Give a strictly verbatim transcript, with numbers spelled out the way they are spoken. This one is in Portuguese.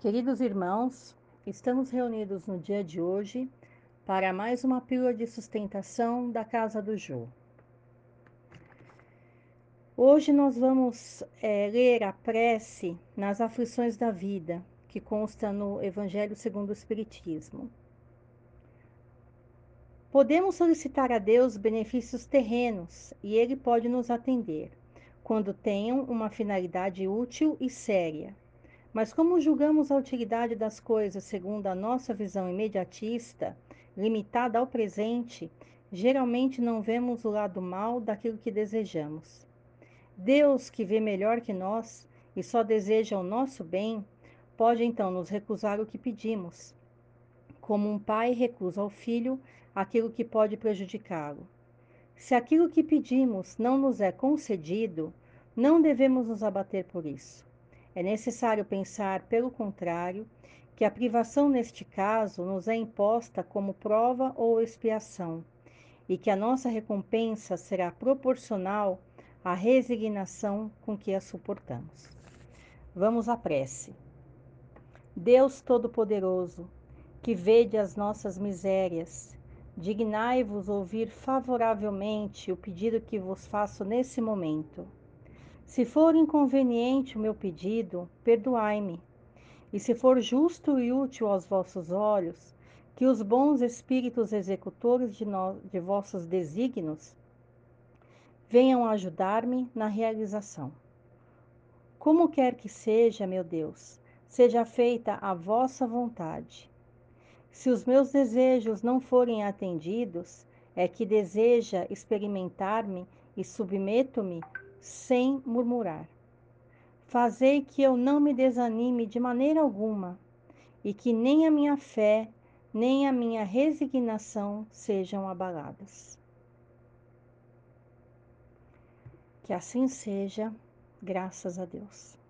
Queridos irmãos, estamos reunidos no dia de hoje para mais uma pílula de sustentação da Casa do Jô. Hoje nós vamos é, ler a prece nas aflições da vida, que consta no Evangelho segundo o Espiritismo. Podemos solicitar a Deus benefícios terrenos e Ele pode nos atender, quando tenham uma finalidade útil e séria. Mas como julgamos a utilidade das coisas segundo a nossa visão imediatista, limitada ao presente, geralmente não vemos o lado mal daquilo que desejamos. Deus, que vê melhor que nós e só deseja o nosso bem, pode então nos recusar o que pedimos, como um pai recusa ao filho aquilo que pode prejudicá-lo. Se aquilo que pedimos não nos é concedido, não devemos nos abater por isso. É necessário pensar, pelo contrário, que a privação neste caso nos é imposta como prova ou expiação, e que a nossa recompensa será proporcional à resignação com que a suportamos. Vamos à prece. Deus Todo-Poderoso, que vede as nossas misérias, dignai-vos ouvir favoravelmente o pedido que vos faço nesse momento. Se for inconveniente o meu pedido, perdoai-me. E se for justo e útil aos vossos olhos, que os bons espíritos executores de, no, de vossos desígnios venham ajudar-me na realização. Como quer que seja, meu Deus, seja feita a vossa vontade. Se os meus desejos não forem atendidos, é que deseja experimentar-me e submeto-me sem murmurar. Fazei que eu não me desanime de maneira alguma, e que nem a minha fé, nem a minha resignação sejam abaladas. Que assim seja, graças a Deus.